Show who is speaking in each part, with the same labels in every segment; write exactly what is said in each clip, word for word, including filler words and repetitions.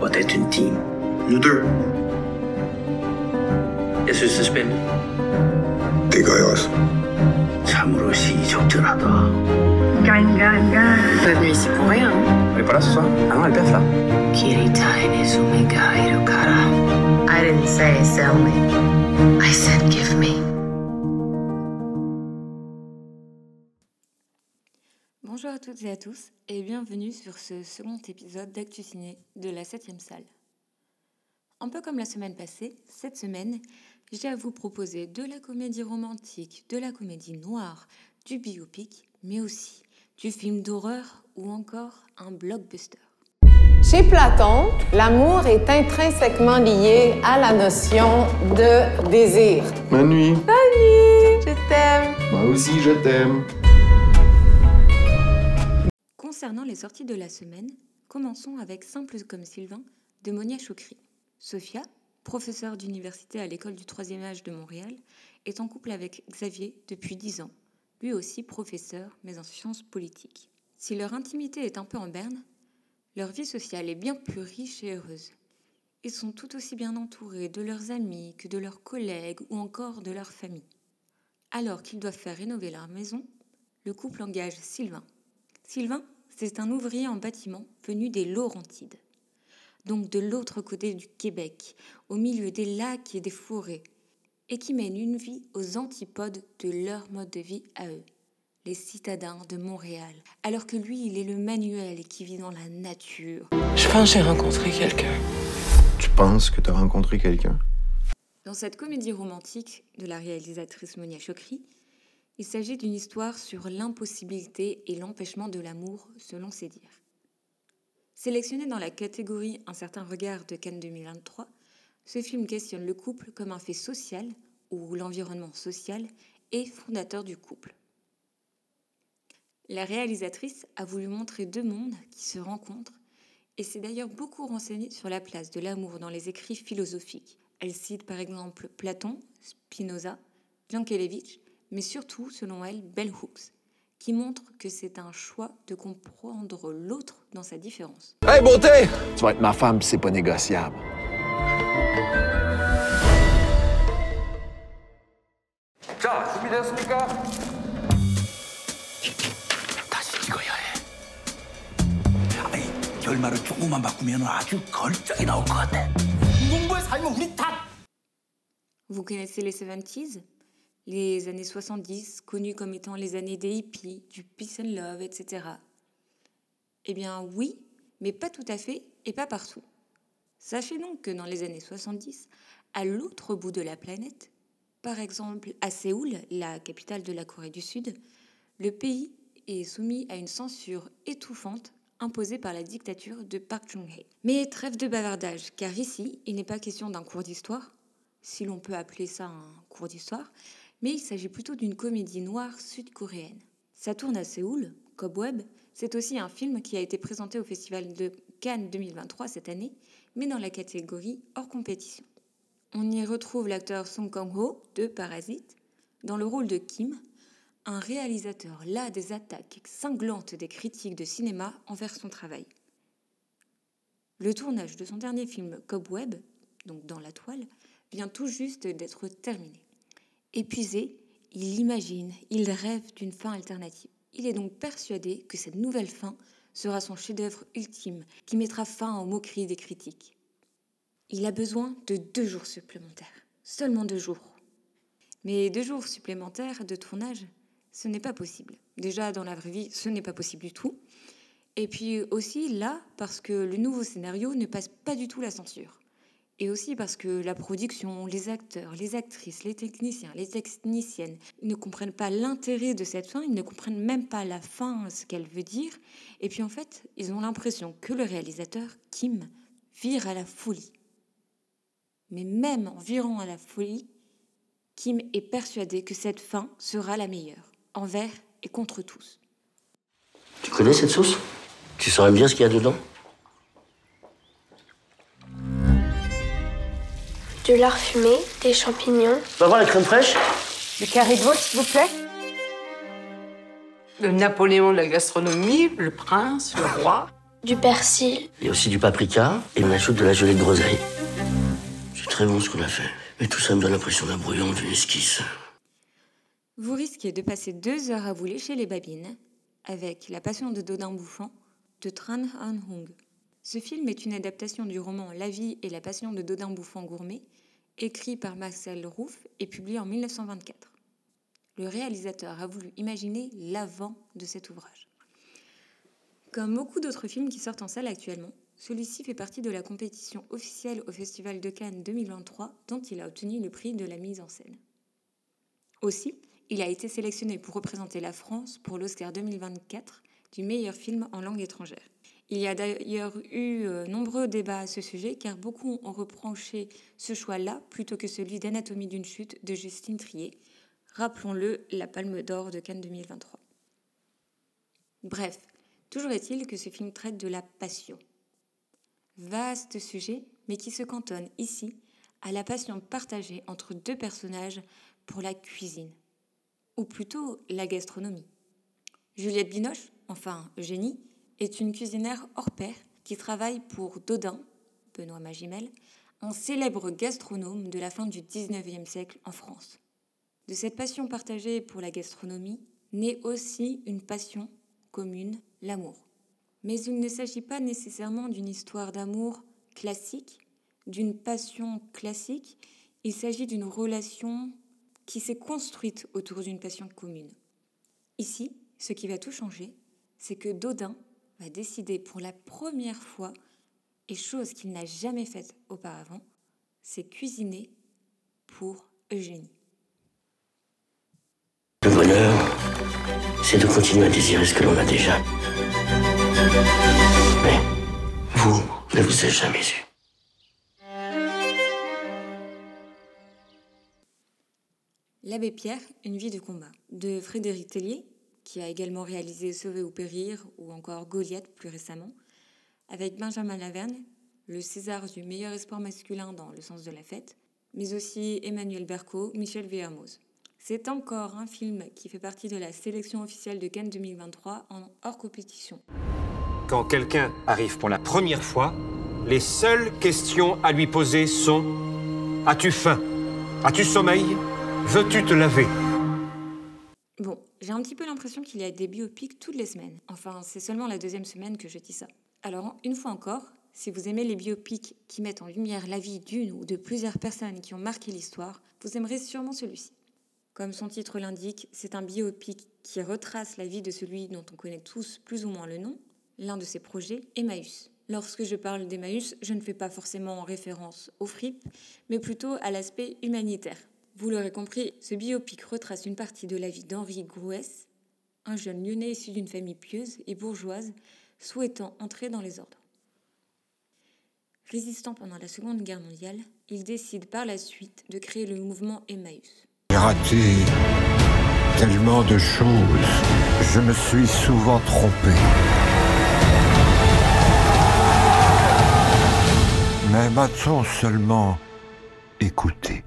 Speaker 1: pas être une team.
Speaker 2: Nous deux.
Speaker 1: Qu'est-ce que ça s'appelle?
Speaker 2: Dégueulasse.
Speaker 1: 참으로 시적절하다.
Speaker 3: Gang,
Speaker 4: Pas venu ici pour rien.
Speaker 1: Elle est pas là ce soir? Ah non, elle pète là.
Speaker 4: Kiritaine Sumika Hirokara. I didn't say sell me. I said give me.
Speaker 5: Bonjour à toutes et à tous et bienvenue sur ce second épisode d'Actu Ciné de la septième salle. Un peu comme la semaine passée, cette semaine, j'ai à vous proposer de la comédie romantique, de la comédie noire, du biopic, mais aussi du film d'horreur ou encore un blockbuster.
Speaker 6: Chez Platon, l'amour est intrinsèquement lié à la notion de désir.
Speaker 2: Ma nuit.
Speaker 6: Salut, je t'aime.
Speaker 2: Moi aussi, je t'aime.
Speaker 5: Concernant les sorties de la semaine, commençons avec Simple comme Sylvain de Monia Chokri. Sophia, professeure d'université à l'école du troisième âge de Montréal, est en couple avec Xavier depuis dix ans, lui aussi professeur mais en sciences politiques. Si leur intimité est un peu en berne, leur vie sociale est bien plus riche et heureuse. Ils sont tout aussi bien entourés de leurs amis que de leurs collègues ou encore de leur famille. Alors qu'ils doivent faire rénover leur maison, le couple engage Sylvain. Sylvain, c'est un ouvrier en bâtiment venu des Laurentides, donc de l'autre côté du Québec, au milieu des lacs et des forêts, et qui mène une vie aux antipodes de leur mode de vie à eux, les citadins de Montréal, alors que lui, il est le manuel et qui vit dans la nature.
Speaker 4: Je pense que j'ai rencontré quelqu'un.
Speaker 2: Tu penses que t'as rencontré quelqu'un?
Speaker 5: Dans cette comédie romantique de la réalisatrice Monia Chokri, il s'agit d'une histoire sur l'impossibilité et l'empêchement de l'amour, selon ses dires. Sélectionné dans la catégorie Un certain regard de Cannes deux mille vingt-trois, ce film questionne le couple comme un fait social, ou l'environnement social, et fondateur du couple. La réalisatrice a voulu montrer deux mondes qui se rencontrent, et s'est d'ailleurs beaucoup renseignée sur la place de l'amour dans les écrits philosophiques. Elle cite par exemple Platon, Spinoza, Jankélévitch, mais surtout, selon elle, Bell Hooks, qui montre que c'est un choix de comprendre l'autre dans sa différence.
Speaker 7: Hey, beauté! Tu vas être ma femme, pis c'est pas négociable.
Speaker 1: 자, 준비되었습니까?
Speaker 8: 다시 찍어야 해. 아니, 결말을 조금만 바꾸면 아주 걸작이 나올 것 같아. 농부의 삶은 우리 다...
Speaker 5: Vous connaissez les soixante-dix, les années soixante-dix, connues comme étant les années des hippies, du peace and love, et cetera. Eh bien oui, mais pas tout à fait et pas partout. Sachez donc que dans les années soixante-dix, à l'autre bout de la planète, par exemple à Séoul, la capitale de la Corée du Sud, le pays est soumis à une censure étouffante imposée par la dictature de Park Chung-hee. Mais trêve de bavardage, car ici, il n'est pas question d'un cours d'histoire, si l'on peut appeler ça un cours d'histoire, mais il s'agit plutôt d'une comédie noire sud-coréenne. Ça tourne à Séoul, Cobweb, c'est aussi un film qui a été présenté au Festival de Cannes deux mille vingt-trois cette année, mais dans la catégorie hors compétition. On y retrouve l'acteur Song Kang-ho de Parasite, dans le rôle de Kim, un réalisateur las des attaques cinglantes des critiques de cinéma envers son travail. Le tournage de son dernier film Cobweb, donc dans la toile, vient tout juste d'être terminé. Épuisé, il imagine, il rêve d'une fin alternative. Il est donc persuadé que cette nouvelle fin sera son chef-d'œuvre ultime, qui mettra fin aux moqueries des critiques. Il a besoin de deux jours supplémentaires, seulement deux jours. Mais deux jours supplémentaires de tournage, ce n'est pas possible. Déjà, dans la vraie vie, ce n'est pas possible du tout. Et puis aussi là, parce que le nouveau scénario ne passe pas du tout la censure. Et aussi parce que la production, les acteurs, les actrices, les techniciens, les techniciennes, ils ne comprennent pas l'intérêt de cette fin, ils ne comprennent même pas la fin, ce qu'elle veut dire. Et puis en fait, ils ont l'impression que le réalisateur, Kim, vire à la folie. Mais même en virant à la folie, Kim est persuadé que cette fin sera la meilleure, envers et contre tous.
Speaker 1: Tu connais cette sauce? Tu saurais bien ce qu'il y a dedans?
Speaker 9: De lard fumé, des champignons.
Speaker 1: Tu vas voir la crème fraîche?
Speaker 6: Du carré de veau, s'il vous plaît.
Speaker 4: Le Napoléon de la gastronomie, le prince, le roi.
Speaker 9: du persil.
Speaker 1: Il y a aussi du paprika et on ajoute de la gelée de groseille. C'est très bon ce qu'on a fait. Mais tout ça me donne l'impression d'un brouillon, d'une esquisse.
Speaker 5: Vous risquez de passer deux heures à vous lécher les babines avec La Passion de Dodin Bouffant de Tran Han Hong. Ce film est une adaptation du roman La vie et la passion de Dodin Bouffant Gourmet, écrit par Marcel Rouff et publié en dix-neuf cent vingt-quatre. Le réalisateur a voulu imaginer l'avant de cet ouvrage. Comme beaucoup d'autres films qui sortent en salle actuellement, celui-ci fait partie de la compétition officielle au Festival de Cannes deux mille vingt-trois, dont il a obtenu le prix de la mise en scène. Aussi, il a été sélectionné pour représenter la France pour l'Oscar deux mille vingt-quatre du meilleur film en langue étrangère. Il y a d'ailleurs eu euh, nombreux débats à ce sujet, car beaucoup ont reproché ce choix-là plutôt que celui d'Anatomie d'une chute de Justine Triet. Rappelons-le, la Palme d'Or de Cannes deux mille vingt-trois. Bref, toujours est-il que ce film traite de la passion. Vaste sujet, mais qui se cantonne ici à la passion partagée entre deux personnages pour la cuisine, ou plutôt la gastronomie. Juliette Binoche, enfin Eugénie, est une cuisinière hors pair qui travaille pour Dodin, Benoît Magimel, un célèbre gastronome de la fin du dix-neuvième siècle en France. De cette passion partagée pour la gastronomie naît aussi une passion commune, l'amour. Mais il ne s'agit pas nécessairement d'une histoire d'amour classique, d'une passion classique, il s'agit d'une relation qui s'est construite autour d'une passion commune. Ici, ce qui va tout changer, c'est que Dodin va décider pour la première fois, et chose qu'il n'a jamais faite auparavant, c'est cuisiner pour Eugénie.
Speaker 1: Le bonheur, c'est de continuer à désirer ce que l'on a déjà. Mais vous ne vous êtes jamais eu.
Speaker 5: L'Abbé Pierre, une vie de combat, de Frédéric Tellier, qui a également réalisé Sauver ou périr, ou encore Goliath plus récemment, avec Benjamin Laverne, le César du meilleur espoir masculin dans Le sens de la fête, mais aussi Emmanuel Berco, Michel Villermoz. C'est encore un film qui fait partie de la sélection officielle de Cannes deux mille vingt-trois en hors compétition.
Speaker 3: Quand quelqu'un arrive pour la première fois, les seules questions à lui poser sont « As-tu faim ? As-tu sommeil ? Veux-tu te laver ?»
Speaker 5: Bon, j'ai un petit peu l'impression qu'il y a des biopics toutes les semaines. Enfin, c'est seulement la deuxième semaine que je dis ça. Alors, une fois encore, si vous aimez les biopics qui mettent en lumière la vie d'une ou de plusieurs personnes qui ont marqué l'histoire, vous aimerez sûrement celui-ci. Comme son titre l'indique, c'est un biopic qui retrace la vie de celui dont on connaît tous plus ou moins le nom, l'un de ses projets, Emmaüs. Lorsque je parle d'Emmaüs, je ne fais pas forcément référence aux fripes, mais plutôt à l'aspect humanitaire. Vous l'aurez compris, ce biopic retrace une partie de la vie d'Henri Grouès, un jeune lyonnais issu d'une famille pieuse et bourgeoise, souhaitant entrer dans les ordres. Résistant pendant la Seconde Guerre mondiale, il décide par la suite de créer le mouvement Emmaüs.
Speaker 10: J'ai raté tellement de choses. Je me suis souvent trompé. Mais m'a-t-on seulement écouté?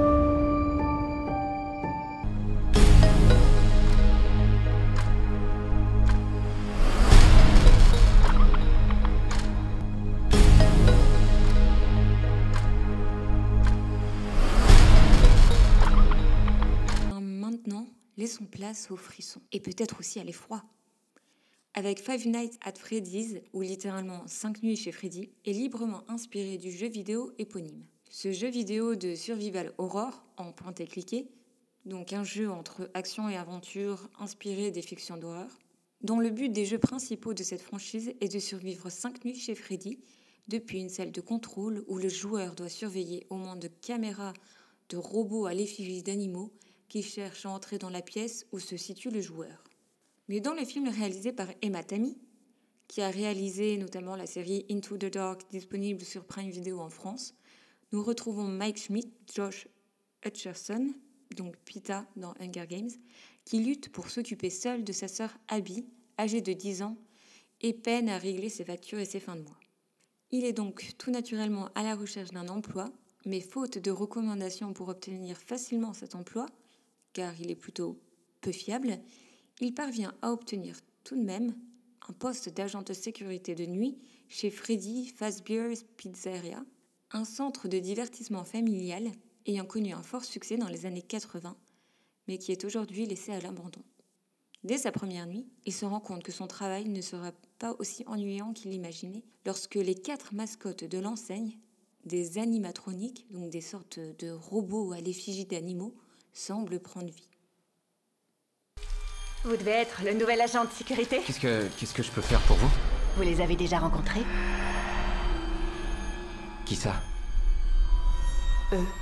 Speaker 5: Laissons place aux frissons, et peut-être aussi à l'effroi. Avec Five Nights at Freddy's, ou littéralement cinq nuits chez Freddy, est librement inspiré du jeu vidéo éponyme. Ce jeu vidéo de survival horror, en point et cliqué, donc un jeu entre action et aventure inspiré des fictions d'horreur, dont le but des jeux principaux de cette franchise est de survivre cinq nuits chez Freddy, depuis une salle de contrôle où le joueur doit surveiller au moins de caméras de robots à l'effigie d'animaux qui cherche à entrer dans la pièce où se situe le joueur. Mais dans le film réalisé par Emma Tammi, qui a réalisé notamment la série Into the Dark disponible sur Prime Video en France, nous retrouvons Mike Schmidt, Josh Hutcherson, donc Pita dans Hunger Games, qui lutte pour s'occuper seul de sa sœur Abby, âgée de dix ans, et peine à régler ses factures et ses fins de mois. Il est donc tout naturellement à la recherche d'un emploi, mais faute de recommandations pour obtenir facilement cet emploi, car il est plutôt peu fiable, il parvient à obtenir tout de même un poste d'agent de sécurité de nuit chez Freddy Fazbear's Pizzeria, un centre de divertissement familial ayant connu un fort succès dans les années quatre-vingts, mais qui est aujourd'hui laissé à l'abandon. Dès sa première nuit, il se rend compte que son travail ne sera pas aussi ennuyant qu'il l'imaginait lorsque les quatre mascottes de l'enseigne, des animatroniques, donc des sortes de robots à l'effigie d'animaux, semblent prendre vie.
Speaker 11: Vous devez être le nouvel agent de sécurité?
Speaker 12: Qu'est-ce que, qu'est-ce que je peux faire pour vous?
Speaker 11: Vous les avez déjà rencontrés?
Speaker 12: Qui ça?
Speaker 11: Eux.